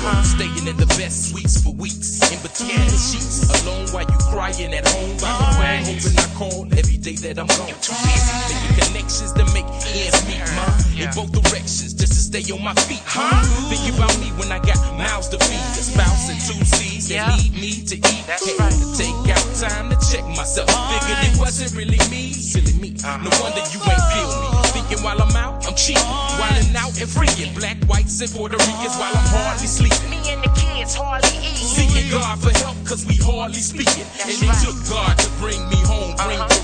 Staying in the best suites for weeks. In between the sheets. Alone while you crying at home. By the way, hoping I call every day that I'm gone. Too busy making connections to make ends meet, ma. In both directions, just to stay on my feet, Think about me when I got mouths to feed. A spouse and 2 C's that need me to eat. Had to take out time to check myself. Figured it wasn't really me. Silly me. No wonder you ain't feel me. Thinking while I'm out, I'm cheating. Wildin' out and freaking. Black, whites, and Puerto Ricans while I'm hardly sleeping. Me and the kids hardly eat. Seeking God for help, cause we hardly speaking. And it took God to bring me home, bring